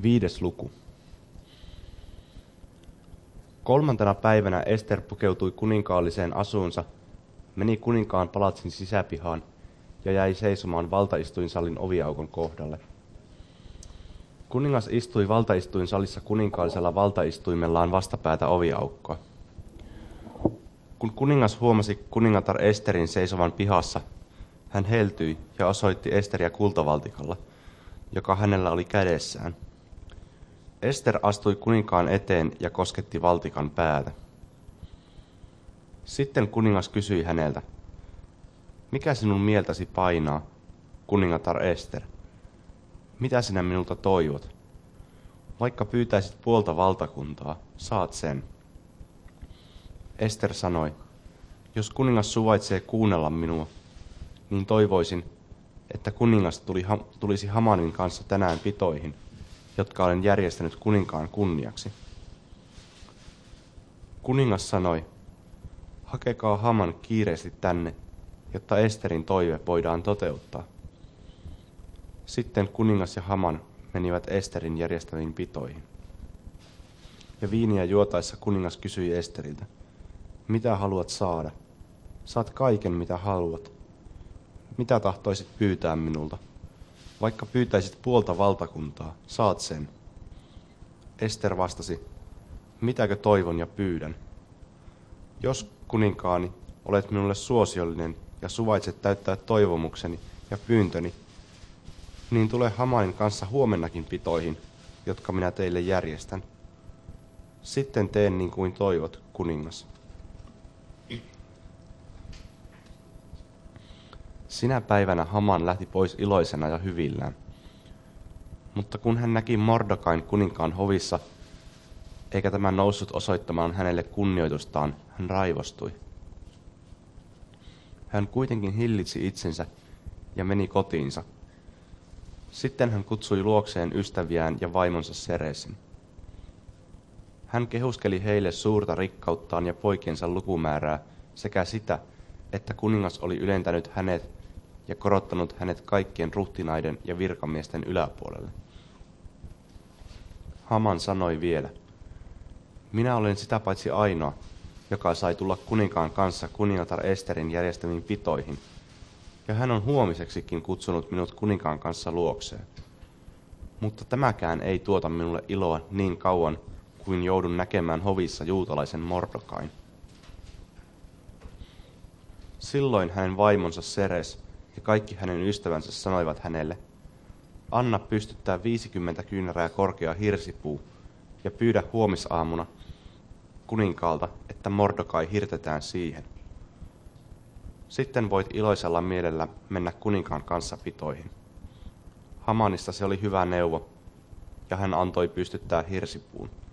5. luku. 3. päivänä Ester pukeutui kuninkaalliseen asuunsa, meni kuninkaan palatsin sisäpihaan ja jäi seisomaan valtaistuinsalin oviaukon kohdalle. Kuningas istui valtaistuinsalissa kuninkaallisella valtaistuimellaan vastapäätä oviaukkoa. Kun kuningas huomasi kuningatar Esterin seisovan pihassa, hän heltyi ja osoitti Esteriä kultavaltikalla, joka hänellä oli kädessään. Ester astui kuninkaan eteen ja kosketti valtikan päätä. Sitten kuningas kysyi häneltä, mikä sinun mieltäsi painaa, kuningatar Ester? Mitä sinä minulta toivot? Vaikka pyytäisit puolta valtakuntaa, saat sen. Ester sanoi, jos kuningas suvaitsee kuunnella minua, niin toivoisin, että kuningas tulisi Hamanin kanssa tänään pitoihin, jotka olen järjestänyt kuninkaan kunniaksi. Kuningas sanoi, hakekaa Haman kiireesti tänne, jotta Esterin toive voidaan toteuttaa. Sitten kuningas ja Haman menivät Esterin järjestäviin pitoihin. Ja viiniä juotaessa kuningas kysyi Esteriltä, mitä haluat saada? Saat kaiken, mitä haluat. Mitä tahtoisit pyytää minulta? Vaikka pyytäisit puolta valtakuntaa, saat sen. Ester vastasi, mitäkö toivon ja pyydän? Jos, kuninkaani, olet minulle suosiollinen ja suvaitset täyttää toivomukseni ja pyyntöni, niin tule Hamanin kanssa huomennakin pitoihin, jotka minä teille järjestän. Sitten teen niin kuin toivot, kuningas. Sinä päivänä Haman lähti pois iloisena ja hyvillään. Mutta kun hän näki Mordokain kuninkaan hovissa, eikä tämä noussut osoittamaan hänelle kunnioitustaan, hän raivostui. Hän kuitenkin hillitsi itsensä ja meni kotiinsa. Sitten hän kutsui luokseen ystäviään ja vaimonsa Seresin. Hän kehuskeli heille suurta rikkauttaan ja poikiensa lukumäärää sekä sitä, että kuningas oli ylentänyt hänet ja korottanut hänet kaikkien ruhtinaiden ja virkamiesten yläpuolelle. Haman sanoi vielä, minä olen sitä paitsi ainoa, joka sai tulla kuninkaan kanssa kuningatar Esterin järjestämiin pitoihin, ja hän on huomiseksikin kutsunut minut kuninkaan kanssa luokseen. Mutta tämäkään ei tuota minulle iloa niin kauan, kuin joudun näkemään hovissa juutalaisen Mordokain. Silloin hänen vaimonsa Seres ja kaikki hänen ystävänsä sanoivat hänelle, anna pystyttää 50 kyynärää korkea hirsipuu ja pyydä huomisaamuna kuninkaalta, että Mordokai hirtetään siihen. Sitten voit iloisella mielellä mennä kuninkaan kanssa pitoihin. Hamanista se oli hyvä neuvo, ja hän antoi pystyttää hirsipuun.